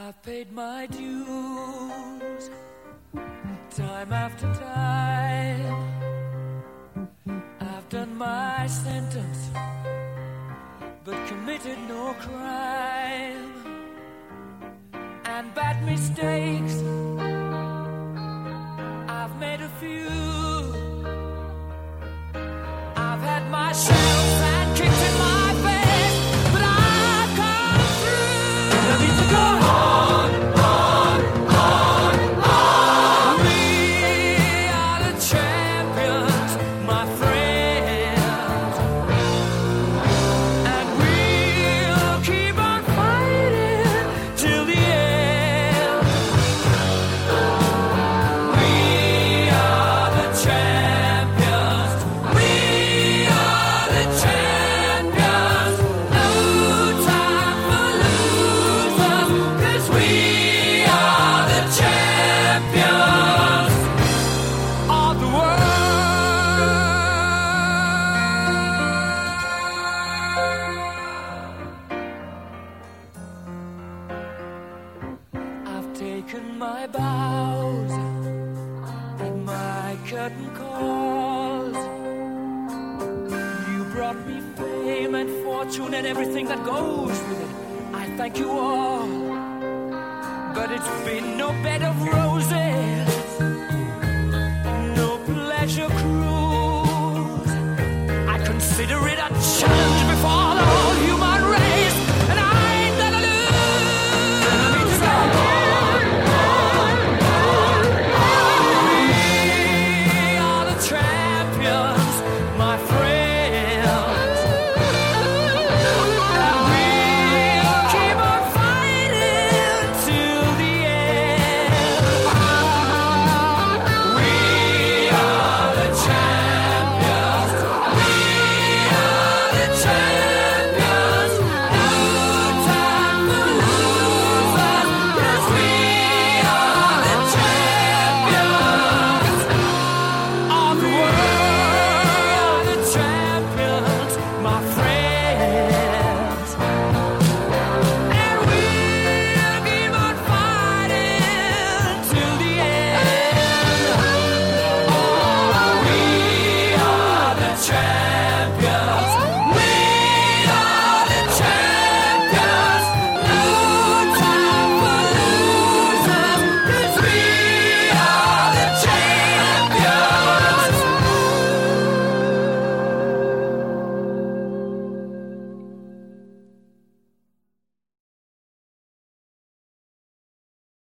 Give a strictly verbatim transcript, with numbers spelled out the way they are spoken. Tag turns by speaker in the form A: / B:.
A: I've paid my dues time after time. I've done my sentence but committed no crime. And bad mistakes I've made a few. I've had my shells and kicked in my face, but I've come through. I need to go on, on, on, on. We are the champions, my friends, and we'll keep on fighting till the end. We are the champions. We are the champions. No time for losers, 'cause we are the champions of the world. I've taken my bows and my curtain calls. You brought me fame and fortune and everything that goes with it. I thank you all, but it's been no bed of roses.